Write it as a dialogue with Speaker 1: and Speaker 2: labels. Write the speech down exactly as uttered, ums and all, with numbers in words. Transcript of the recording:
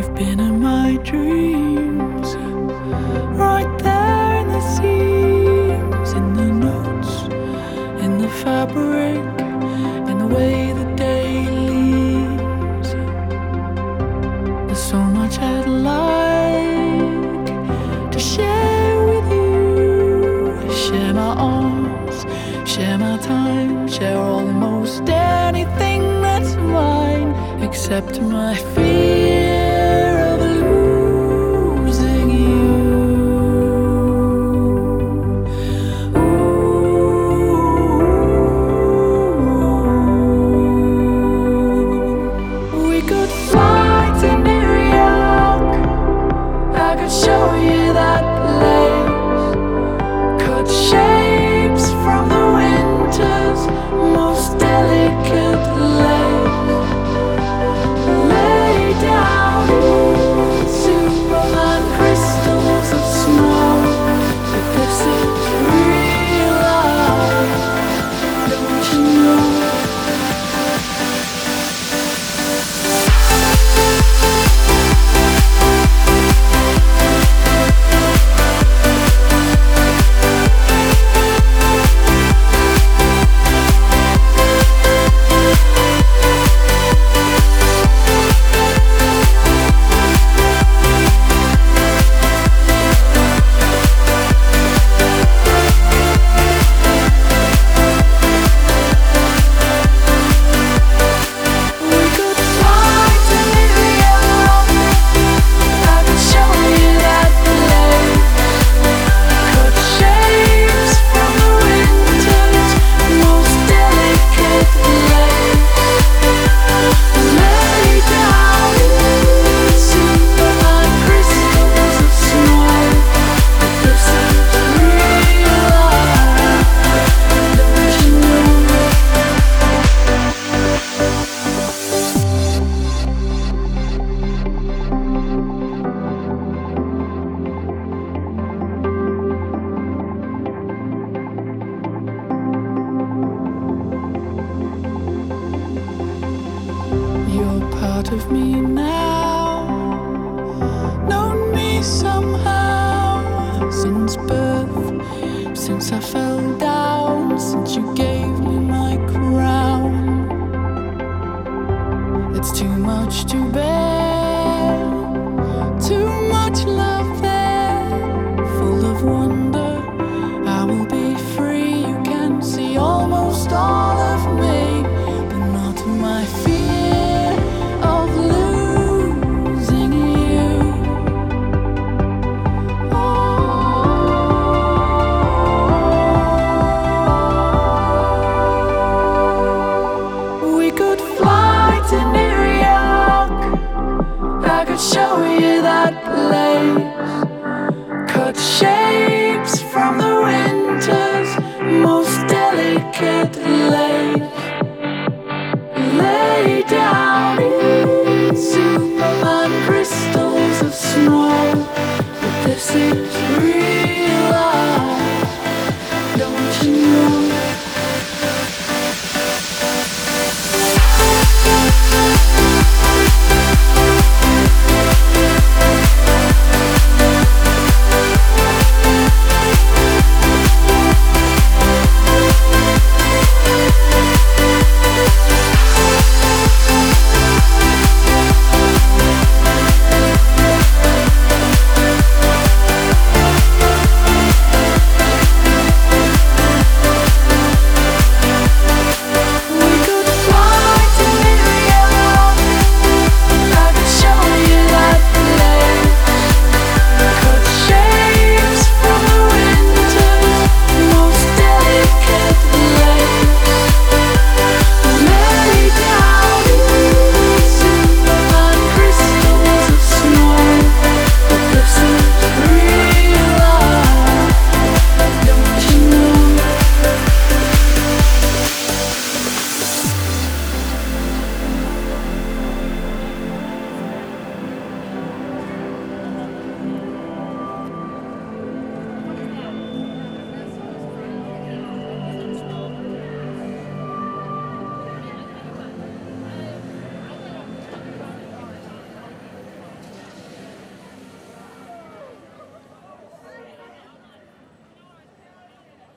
Speaker 1: You've been in my dreams, right there in the seams, in the notes, in the fabric, in the way the day leaves. There's so much I'd like to share with you. Share my arms, share my time, share almost anything that's mine, except my fear of losing you. Ooh. We could fly to New York, I could show you that place, cut shapes from the winter's most delicate lace, lay down